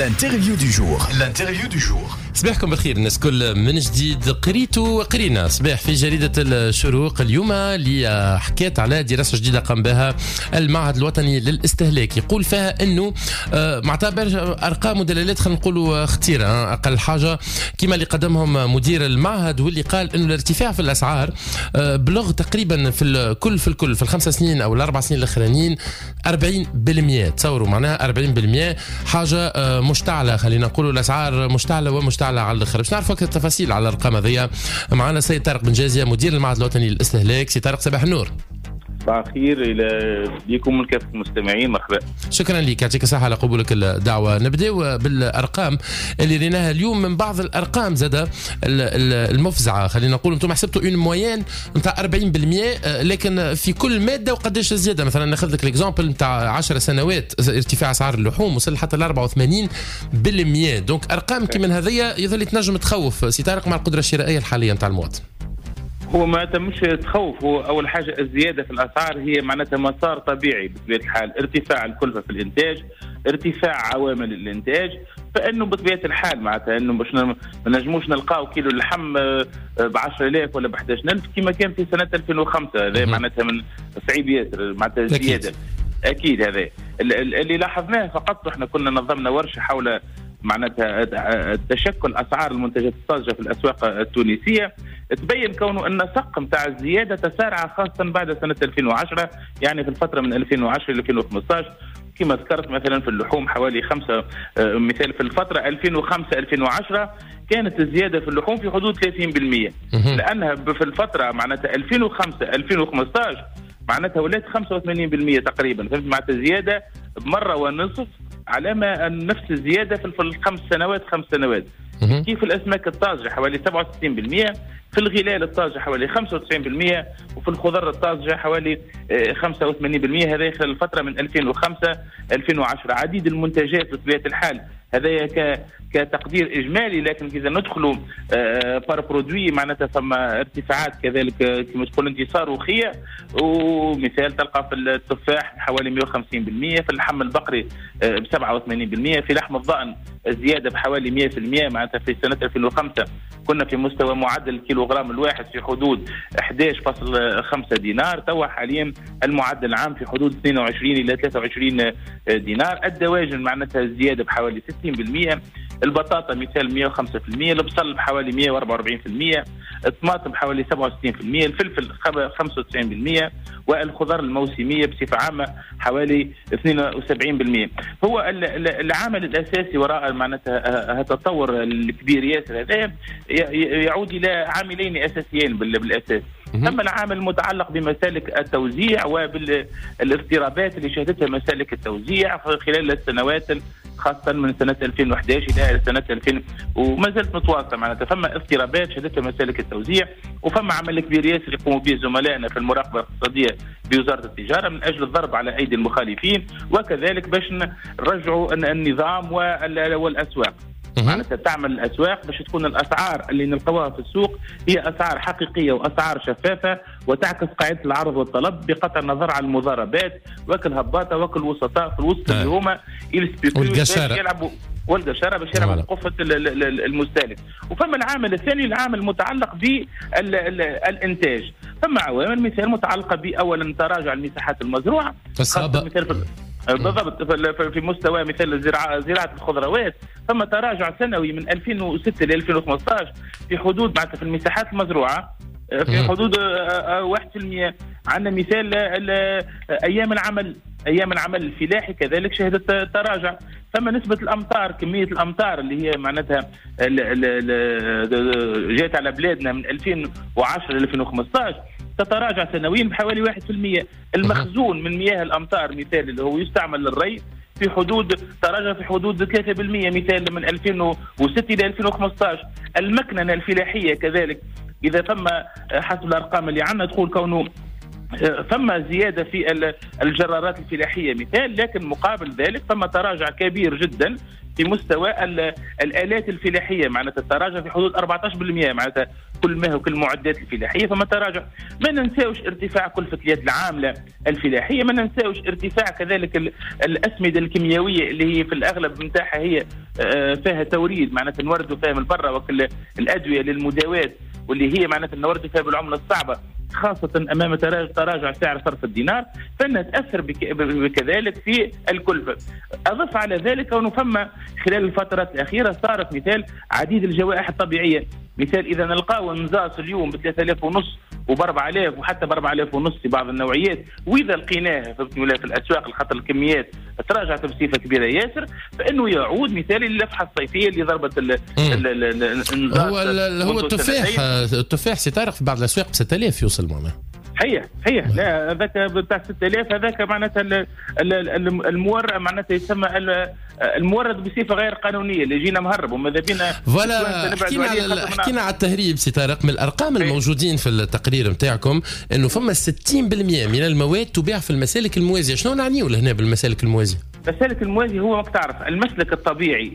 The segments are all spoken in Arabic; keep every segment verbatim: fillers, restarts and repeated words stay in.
L'interview du jour. L'interview du jour. صباحكم بالخير الناس كل من جديد. قريتوا وقرينا صباح في جريدة الشروق اليوم اللي حكيت على دراسة جديدة قام بها المعهد الوطني للاستهلاك، يقول فيها انه معتبر ارقام ودلالات خلينا نقولوا خطيرة اقل حاجة كما اللي قدمهم مدير المعهد، واللي قال انه الارتفاع في الاسعار بلغ تقريبا في الكل في الكل في الخمس سنين او الاربع سنين الاخرانيين أربعين بالمئة. تصوروا معناها أربعين بالمئة حاجة مشتعلة، خلينا نقولوا الاسعار مشتعلة ومشتعلة على الاخر. باش نعرفوا اكثر التفاصيل على الارقام هذيا معنا السيد طارق بن جازية مدير المعهد الوطني للاستهلاك. سي طارق صباح النور. صباح الخير الى بكم الكافة المستمعين. مرحبا. شكرا لك، يعطيك الصحة على قبولك الدعوة. نبداو بالارقام اللي ريناها اليوم، من بعض الارقام زاده المفزعة خلينا نقول. انتم حسبتوا اون موين نتاع أربعين بالمئة، لكن في كل مادة وقداش الزيادة. مثلا ناخذ لك الاكزامبل نتاع عشر سنوات ارتفاع اسعار اللحوم وصل حتى ل أربعة وثمانين بالمئة. دونك ارقام كيما هذيا يظل تنجم تخوف سي طارق مع القدرة الشرائية الحالية نتاع المواطن. هو ما تمش تخوف، هو اول حاجه الزياده في الاسعار هي معناتها مسار طبيعي بطبيعه الحال، ارتفاع الكلفه في الانتاج، ارتفاع عوامل الانتاج، فانه بطبيعه الحال معناتها انه باش ما نجموش نلقاو كيلو اللحم ب عشرة آلاف ولا ب أحد عشر ألف كما كان في سنه ألفين وخمسة. هذا معناتها من صعيب ياسر معناتها زياده اكيد. هذا اللي لاحظناه فقط. احنا كنا نظمنا ورشه حول معناتها تشكل اسعار المنتجات الطازجه في الاسواق التونسيه، تبين كونه ان سق نتاع الزياده تسارع خاصه بعد سنه ألفين وعشرة، يعني في الفتره من ألفين وعشرة ل ألفين وخمسة عشر كما ذكرت. مثلا في اللحوم حوالي خمسة، مثال في الفتره ألفين وخمسة ألفين وعشرة كانت الزياده في اللحوم في حدود ثلاثين بالمئة، لانها في الفتره معناتها ألفين وخمسة ألفين وخمسة عشر معناتها ولات خمسة وثمانين بالمئة تقريبا. فهمت معناتها زياده بمره ونصف على ما نفس الزياده في الخمس سنوات خمس سنوات. كيف الاسماك الطازجه حوالي سبعة وستين بالمئة، في الغلال الطازجه حوالي خمسة وتسعين بالمئة، وفي الخضر الطازجه حوالي خمسة وثمانين بالمئة. هذا خلال الفتره من ألفين وخمسة ألفين وعشرة. عديد المنتجات بطبيعه الحال هذا ك كتقدير اجمالي، لكن اذا ندخلوا بار برودوي معناتها ثم ارتفاعات كذلك كما تقول انت صاروخيه. ومثال تلقى في التفاح حوالي مئة وخمسين بالمئة، في اللحم البقري ب سبعة وثمانين بالمئة، في لحم الضأن الزياده بحوالي مئة بالمئة. معناتها في سنه ألفين وخمسة كنا في مستوى معدل الكيلوغرام الواحد في حدود أحد عشر فاصلة خمسة دينار، توا حاليا المعدل العام في حدود اثنين وعشرين الى ثلاثة وعشرين دينار. الدواجن معناتها الزياده بحوالي ستين بالمئة، البطاطا مثال مئة وخمسة بالمئة، البصل بحوالي مئة وأربعة وأربعين بالمئة، الطماطم بحوالي سبعة وستين بالمئة، الفلفل خمسة وتسعين بالمئة، والخضار الموسميه بصفه عامه حوالي اثنين وسبعين بالمئة. هو العامل الاساسي وراء معناتها التطور الكبير ياسر هذا يعود الى عاملين اساسيين بالاساس. اما العامل المتعلق بمسالك التوزيع وبالاضطرابات اللي شهدتها مسالك التوزيع خلال السنوات خاصة من سنة ألفين وأحد عشر إلى سنة ألفين وما زالت متواصلة. معناتها فما اضطرابات شهدتها مسالك التوزيع، وفما عمل كبير ياسر يقوموا به زملائنا في المراقبة الاقتصادية بوزارة التجارة من أجل الضرب على أيدي المخالفين، وكذلك باش نرجعوا النظام والأسواق. معناتها تعمل الاسواق باش تكون الاسعار اللي نلقاوها في السوق هي اسعار حقيقيه واسعار شفافه وتعكس قاعده العرض والطلب بقطع النظر عن المضاربات وكل هباطه وكل وسطاء في الوسط اللي هما يلعبوا والقشره باش يلعبوا قفه المستهلك. وفما العامل الثاني العامل المتعلق بالانتاج. فما عوامل مثال متعلقه باولا تراجع المساحات المزروعه خاصه مثال في بالضبط في مستوى مثل الزراعه زراعه الخضروات. ثم تراجع سنوي من ألفين وستة ل ألفين وخمسة عشر في حدود معناتها في المساحات المزروعه في حدود واحد بالمئة. عندنا مثال ايام العمل ايام العمل الفلاحي كذلك شهدت تراجع. ثم نسبه الامطار كميه الامطار اللي هي معناتها جات على بلادنا من ألفين وعشرة ل ألفين وخمسة عشر تتراجع سنويا بحوالي واحد بالمئة. المخزون من مياه الامطار مثال اللي هو يستعمل للري في حدود تراجع في حدود ثلاثة بالمئة مثال من ألفين وستة الى ألفين وخمسة عشر. المكننه الفلاحيه كذلك اذا ثم حسب الارقام اللي عندنا تقول كونه ثم زيادة في الجرارات الفلاحية مثال، لكن مقابل ذلك ثم تراجع كبير جدا في مستوى الآلات الفلاحية، معناتها التراجع في حدود أربعة عشر بالمئة، معناتها كل ما هو كل المعدات الفلاحية ثم تراجع. ما ننساوش ارتفاع كلفة اليد العاملة الفلاحية، ما ننساوش ارتفاع كذلك الأسمدة الكيميائية اللي هي في الأغلب نتاعها هي فيها توريد، معناتها نوردوا فيها من برا، وكل الأدوية للمداواة واللي هي معناتها نوردوا فيها بالعملة الصعبة، خاصة أمام تراجع سعر صرف الدينار، فإنها تأثر بكذلك في الكلفة. أضف على ذلك أنه فما خلال الفترات الأخيرة صارت مثال عديد الجوائح الطبيعية، مثال إذا نلقاو النزاص اليوم ب ثلاثة آلاف ونص وب أربعة آلاف وحتى ب أربعة آلاف ونص في بعض النوعيات، وإذا لقيناه في الأسواق الخطر الكميات تراجعت بصفة كبيرة ياسر، فإنه يعود مثال للفحة الصيفية اللي ضربت النزاص. هو هو التفاح التفاح سيطرق في بعض الأسواق ب ستة آلاف يوصل معنا. هي هي لا هذاك بتاع ستة آلاف هذاك معناتها المورد، معناتها يسمى المورد بصفه غير قانونيه اللي جينا مهرب وماذا بينا. فوالا حكينا على حكينا على التهريب سي طارق. من الارقام هي. الموجودين في التقرير نتاعكم انه فما ستين بالمئة من المواد تباع في المسالك الموازيه. شنو نعنيو لهنا بالمسالك الموازيه؟ المسالك الموازي هو ما تعرف المسلك الطبيعي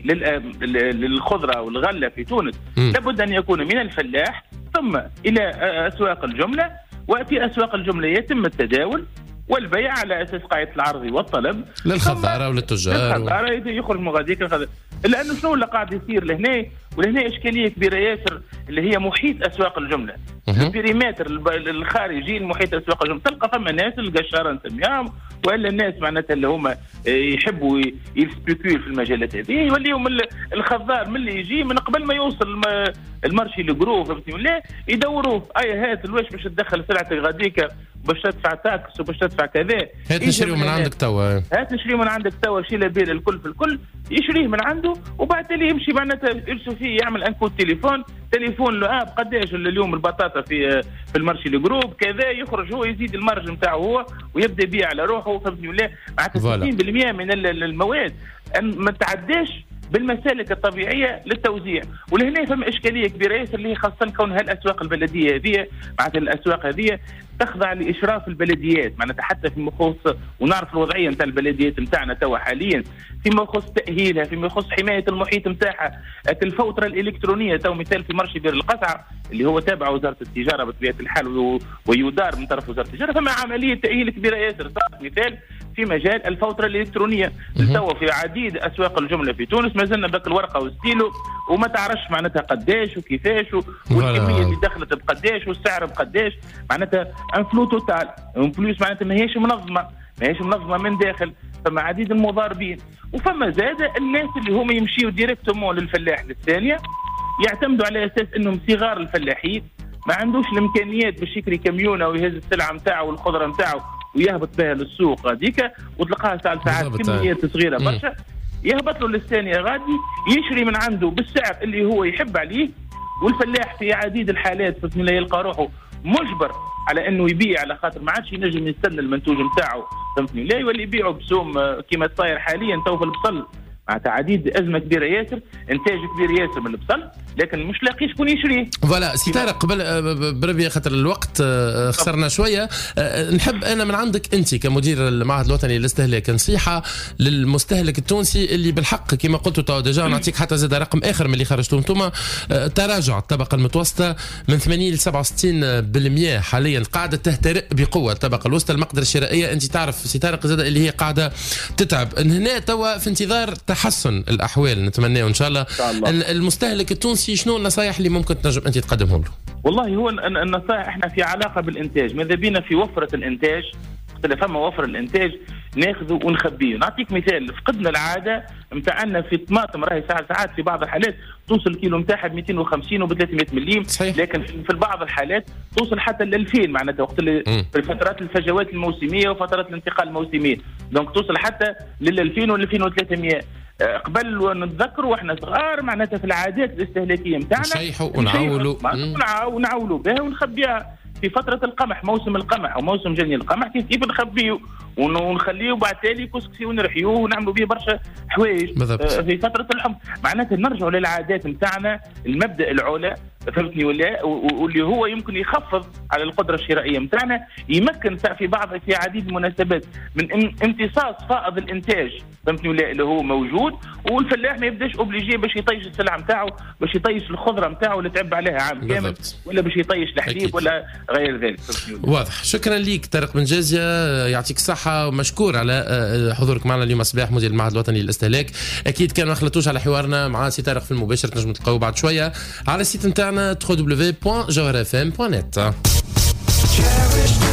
للخضره والغله في تونس م. لابد ان يكون من الفلاح ثم الى اسواق الجمله، وفي أسواق الجملة يتم التداول والبيع على أساس قاعدة العرض والطلب للخضارة وللتجار، للخضارة يخرج مغاديك الخضارة. لأنه شنو اللي قاعد يصير لهنا، ولهنا إشكالية كبيرة ياسر اللي هي محيط أسواق الجملة، البريمتر الخارجي المحيط أسواق الجملة. تلقى فما ناس القشارة نسميهم وإلا الناس معناتها اللي هما يحبوا يسبيكول في المجالات هذه، يوليهم الخضار من اللي يجي من قبل ما يوصل المارشي الجروف لا يدوروه أي هات الوش باش تدخل سلعتك غاديك باش تدفع تاكس وباش تدفع كذا، هات نشريه من عندك توا، هات نشريه من عندك توا، شيل بير الكل في الكل يشريه من عنده، وبعد اللي يمشي معناتها يرسل فيه يعمل انكود تليفون تليفون له اب قداش اليوم البطاطا في في المارشي الجروب كذا، يخرج هو يزيد المارج نتاعو هو ويبدا يبيع على روحه. فهمتني ولا؟ معناتها ستين بالمئة من المواد ما تعداش بالمسالك الطبيعيه للتوزيع. ولهنا فما اشكاليه كبيره ياسر اللي هي خاصه كونها الاسواق البلديه هذه، معناتها الاسواق هذه تخضع لاشراف البلديات، معناتها حتى فيما يخص ونعرف الوضعيه نتاع البلديات نتاعنا توا حاليا فيما يخص تاهيلها، فيما يخص حمايه المحيط نتاعها، الفوتره الالكترونيه تو مثال في مرشي بير القصعه اللي هو تابع وزاره التجاره بطبيعه الحال ويدار من طرف وزاره التجاره، فما عمليه تاهيل كبيره ياسر صارت مثال في مجال الفوتره الالكترونيه. توا في عديد اسواق الجمله في تونس ما زلنا بك الورقه والستيلو وما تعرفش معناتها قداش وكيفاش والكميه اللي دخلت بقداش والسعر بقداش، معناتها ان فلو توتال اون بلوس، معناتها ما هيش منظمه ما هيش منظمه من داخل، فما عديد المضاربين. وفما زاد الناس اللي هم يمشيوا ديريكتومون للفلاح للثانيه، يعتمدوا على اساس انهم صغار الفلاحين ما عندوش الامكانيات باش يشري كاميونه ويهز السلعه نتاعو والخضره نتاعو ويهبط بها للسوق هذيك وتلقاها ساعه ساعات كميات صغيره برشا، يهبط له للثانيه غادي يشري من عنده بالسعر اللي هو يحب عليه. والفلاح في عديد الحالات في لا يلقى روحه مجبر على انه يبيع على خاطر ما عادش ينجم يستنى المنتوج نتاعو، فهمتني؟ لا يولي يبيعوا بسوم كيما صاير حاليا تو في البصل، معناتها عديد ازمه كبيره ياسر، انتاج كبير ياسر من البصل لكن مش لاقي شكون يشريه. فوالا سي طارق قبل بربي خاطر الوقت خسرنا شويه، نحب انا من عندك انت كمدير المعهد الوطني للاستهلاك نصيحه للمستهلك التونسي اللي بالحق كما قلتوا تو ديجا نعطيك حتى زاد رقم اخر من اللي خرجتوا انتم، تراجع الطبقه المتوسطه من ثمانين ل سبعة وستين بالمئة حاليا، قاعده تهترئ بقوه الطبقه الوسطى، المقدره الشرائيه انت تعرف سي طارق زاد اللي هي قاعده تتعب. هنا توا في انتظار تحسن الاحوال نتمناه ان شاء الله. المستهلك التونسي شنو النصائح اللي ممكن تنجم انت تقدمهم له؟ والله هو النصائح احنا في علاقه بالانتاج، ماذا بينا في وفره الانتاج، فما وفر الانتاج ناخذه ونخبيه. نعطيك مثال، فقدنا العاده نتاعنا في الطماطم راهي ساعات ساعات في بعض الحالات توصل الكيلو نتاعها ب مئتين وخمسين و ثلاثمئة مليم، لكن في بعض الحالات توصل حتى ل ألفين، معناتها وقت في فترات الفجوات الموسميه وفترات الانتقال الموسميه، دونك توصل حتى لل ألفين و ألفين وثلاثمئة. قبل نتذكروا واحنا صغار معناتها في العادات الاستهلاكيه نتاعنا نشيحوا ونعولوا ونعولوا بها ونخبيها في فترة القمح، موسم القمح أو موسم جني القمح كيف كيف نخبيه ونخليه وبعد تالي كسكسي ونرحيوه ونعملوا به برشا حوايج. في فترة الحمض معناتها نرجعوا للعادات نتاعنا، المبدأ العلا فهمتني ولا، واللي هو يمكن يخفض على القدره الشرائيه نتاعنا، يمكن في بعض في عديد المناسبات من امتصاص فائض الانتاج فهمتني ولا اللي هو موجود، والفلاح ما يبداش اوبليجي باش يطيش السلعه نتاعو، باش يطيش الخضره نتاعو اللي تعب عليها عام كامل، ولا باش يطيش الحليب ولا غير ذلك. واضح. شكرا ليك طارق بن جازية، يعطيك الصحه ومشكور على حضورك معنا اليوم صباح، مدير المعهد الوطني للاستهلاك. اكيد كان ما خلطوش على حوارنا مع سي طارق في المباشر، تنجموا تلقاوه بعد شويه على السيت نتاعنا دبليو دبليو دبليو بوان جوهر اف ام بوان نت.